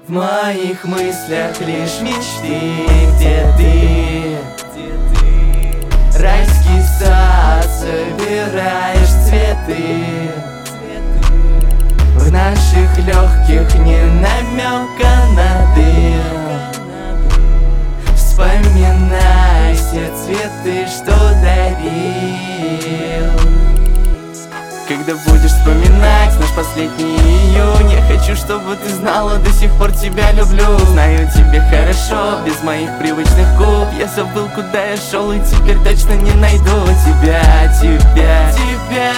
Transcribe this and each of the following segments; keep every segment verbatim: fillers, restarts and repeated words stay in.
В моих мыслях лишь мечты, где ты? Райский сад, собираешь цветы. В наших легких ни намека на дым. Вспоминай все цветы, что дарил. Когда будешь вспоминать наш последний июнь, я хочу, чтобы ты знала, до сих пор тебя люблю. Знаю тебе хорошо, без моих привычных губ. Я забыл, куда я шел, и теперь точно не найду тебя, тебя, тебя.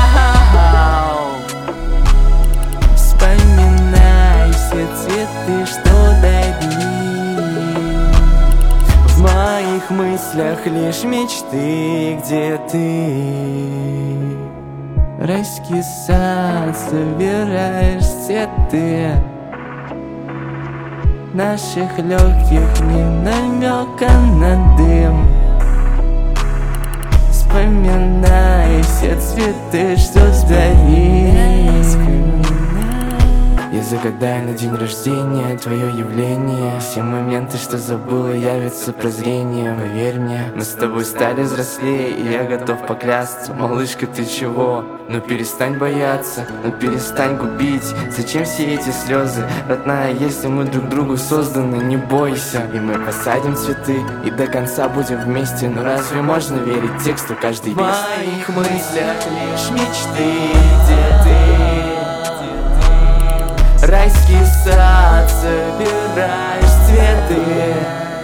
Вспоминай все цветы, что дарил. В моих мыслях лишь мечты, где ты? Райский сад, собираешь цветы. Наших легких ни намека на дым. Вспоминай все цветы, что дарил. Я загадаю на день рождения твое явление. Все моменты, что забыла, явятся прозрением. Поверь мне, мы с тобой стали взрослее, и я готов поклясться. Малышка, ты чего? Ну перестань бояться, ну перестань губить. Зачем все эти слезы? Родная, если мы друг другу созданы, не бойся. И мы посадим цветы, и до конца будем вместе. Но разве можно верить тексту каждой песни? В моих мыслях лишь мечты, где ты? Райский сад, собираешь цветы.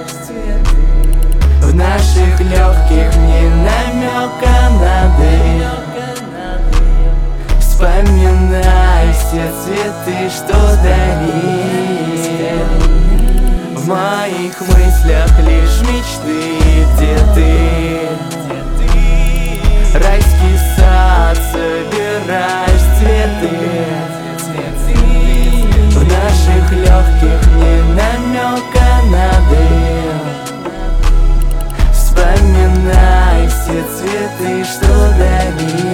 В наших легких ни намека на дым. Вспоминай все цветы, что дарил. В моих мыслях лишь мечты, где ты? Райский сад, собираешь цветы. В наших легких ни намека на дым. Вспоминай все цветы, что дарил.